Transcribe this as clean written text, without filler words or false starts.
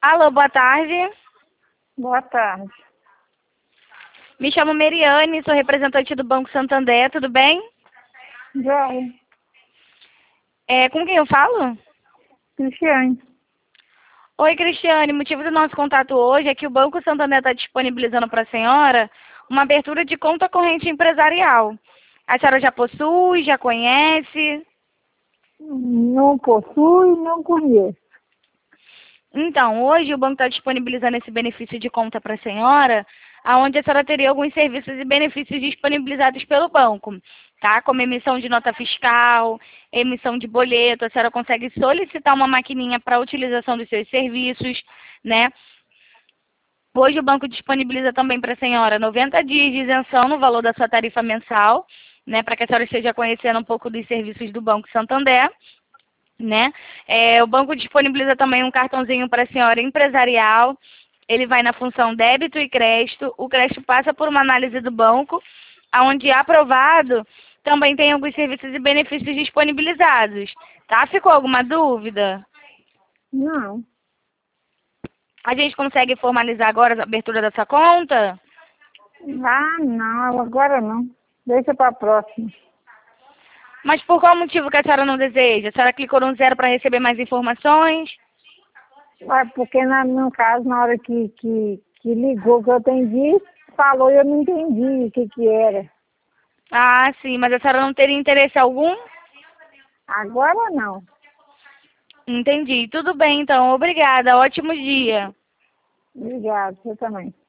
Alô, boa tarde. Boa tarde. Me chamo Meriane, sou representante do Banco Santander, tudo bem? Joia. Com quem eu falo? Cristiane. Oi, Cristiane. O motivo do nosso contato hoje é que o Banco Santander está disponibilizando para a senhora uma abertura de conta corrente empresarial. A senhora já possui, já conhece? Não possui, não conheço. Então, hoje o banco está disponibilizando esse benefício de conta para a senhora, onde a senhora teria alguns serviços e benefícios disponibilizados pelo banco, tá? Como emissão de nota fiscal, emissão de boleto, a senhora consegue solicitar uma maquininha para a utilização dos seus serviços, né? Hoje o banco disponibiliza também para a senhora 90 dias de isenção no valor da sua tarifa mensal, né? Para que a senhora esteja conhecendo um pouco dos serviços do Banco Santander, né? O banco disponibiliza também um cartãozinho para a senhora empresarial. Ele vai na função débito e crédito. O crédito passa por uma análise do banco, onde aprovado também tem alguns serviços e benefícios disponibilizados. Tá? Ficou alguma dúvida? Não. A gente consegue formalizar agora a abertura dessa conta? Ah, não, agora não. Deixa para a próxima. Mas por qual motivo que a senhora não deseja? A senhora clicou no 0 para receber mais informações? Porque no caso, na hora que ligou, que eu atendi, falou e eu não entendi o que era. Ah, sim, mas a senhora não teria interesse algum? Agora não. Entendi. Tudo bem, então. Obrigada. Ótimo dia. Obrigada, você também.